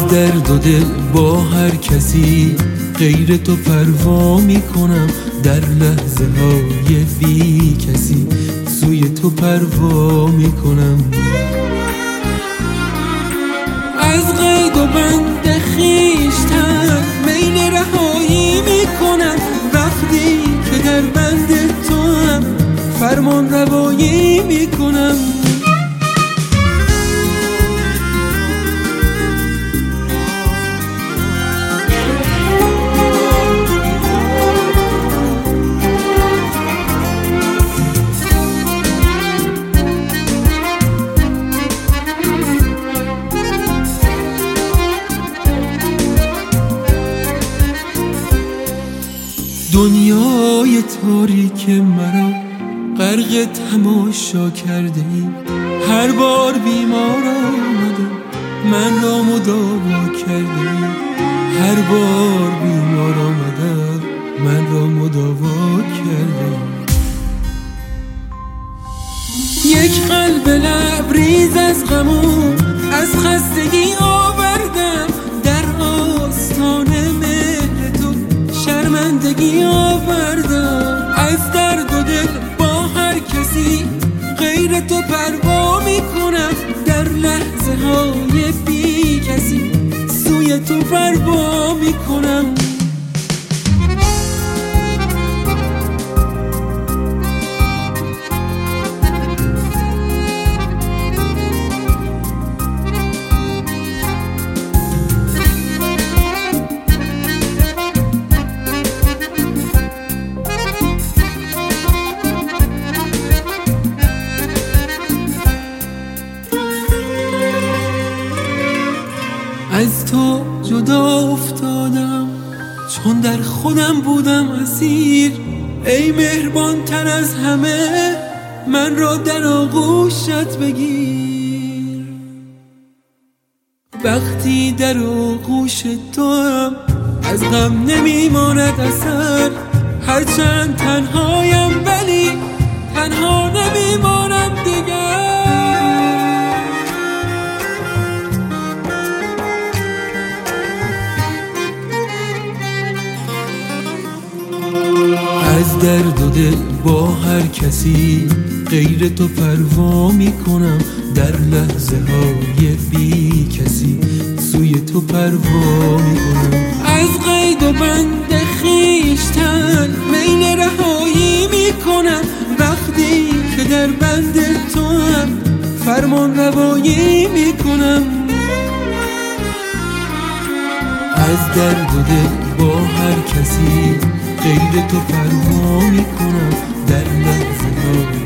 از درد و دل با هر کسی غیر تو پروا میکنم، در لحظه های بی کسی سوی تو پروا میکنم. از قید و بند خویشتن میل رهایی میکنم، وقتی که در بند تو هم فرمان روایی میکنم. دنیای تاریک مرا غرق تماشا کرده ای، هر بار بیمار آمدم من را مداوا کرده ای، هر بار بیمار آمدم من را مداوا کرده ای. یک قلب لبریز از غمو از خستگی آوردم، در آستان مهر تو شرمندگی آوردم. از درد و دل با هر کسی غیر تو پروا میکنم، در لحظه های بی کسی سوی تو پروا میکنم. از تو جدا افتادم چون در خودم بودم اسیر، ای مهربان تر از همه من را در آغوشت بگیر. وقتی در آغوش تو هم از غم نمیماند اثر، هرچند تنهایم ولی تنها نمیمانم دیگر. از درد و دل با هر کسی غیر تو پروا میکنم، در لحظه های بی کسی سوی تو پروا میکنم. از قید و بند خویشتن میل رهایی میکنم، وقتی که در بند تو هم فرمان روایی میکنم. از درد و دل با هر کسی غیر تو پروا میکنم، در لحظه ها